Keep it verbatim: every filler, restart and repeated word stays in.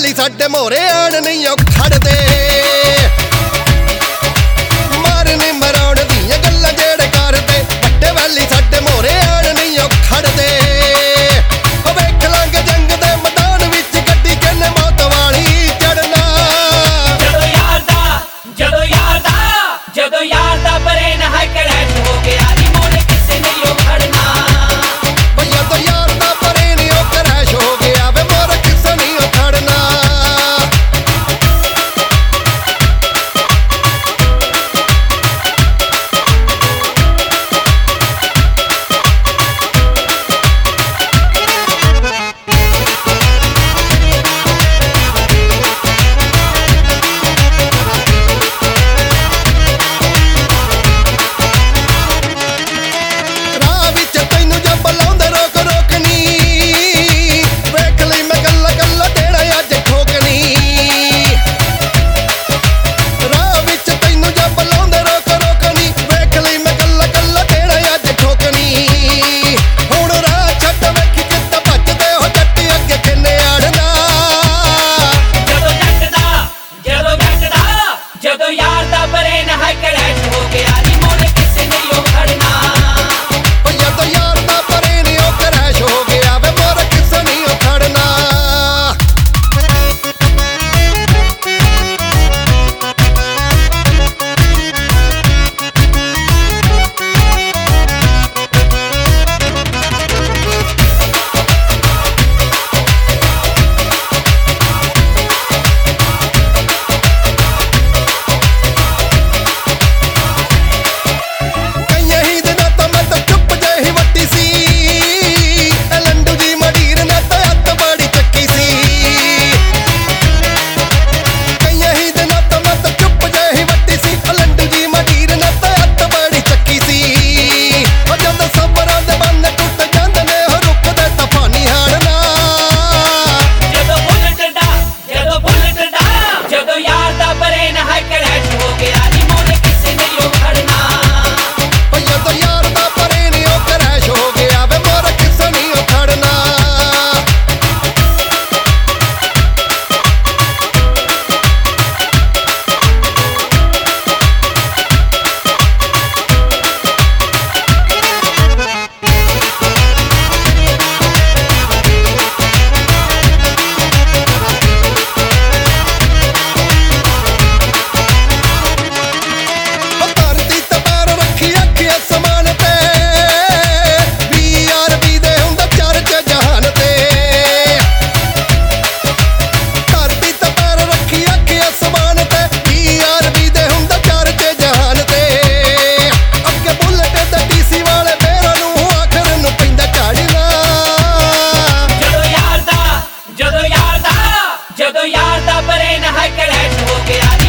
ਵੈਲੀ ਸਾਡੇ ਮੋਰੇ ਆਣ ਨਹੀਂ ਉਹ ਖੜਦੇ ਮਾਰਨੇ ਮਰਾਉਣ ਦੀਆਂ ਗੱਲਾਂ ਜਿਹੜੇ ਕਰਦੇ ਵੱਡੇ ਵੈਲੀ ਸਾਡੇ ਮੋਰੇ ਆਣ ਨਹੀਂ ਉਹ ਖੜਦੇ ਉਹ ਵੇਖ ਲਾਂਗੇ ਜੰਗ ਦੇ ਮੈਦਾਨ ਵਿੱਚ ਗੱਡੀ ਕਿੰਨੇ ਮੌਤ ਵਾਲੀ ਚੜਨਾ ਜਦੋਂ ਯਾਰ ਦਾ ਜਦੋਂ ਯਾਰ ਦਾ ਜਦੋਂ ਯਾਰ ਦਾ ਬਰੇਨ ਹਾਈ ਕਰੈਸ਼ ਹੋ ਗਿਆ ਨੀ ਮੋਰੇ ਕਿਸੇ ਨਹੀਂ ਉਹ ਖੜਨਾ ਭਈਆ ਤੋਂ ਯਾਰ ਦਾ ਬਰੇਨ ਉਹ ਕਰੈਸ਼ ਹੋ ਗਿਆ ਵੇ ਮੋਰੇ ਕਿਸੇ ਨਹੀਂ ਉਹ ਖੜਨਾ ਜਦੋਂ ਯਾਰ ਦਾ ਬਰੇਨ ਹਾਈ ਕਰੈਸ਼ ਹੋ ਗਿਆ ਨੀ ਮੋਰੇ ਕਿਸੇ ਨਹੀਂ ਉਹ ਖੜਨਾ ਭਈਆ ਤੋਂ ਯਾਰ ਦਾ ਬਰੇਨ ਉਹ ਕਰੈਸ਼ ਹੋ ਗਿਆ ਵੇ ਮੋਰੇ ਕਿਸੇ ਨਹੀਂ ਉਹ ਖੜਨਾ ਜਦੋਂ ਯਾਰ ਦਾ ਬਰੇਨ ਹਾਈ ਕਰੈਸ਼ ਹੋ ਗਿਆ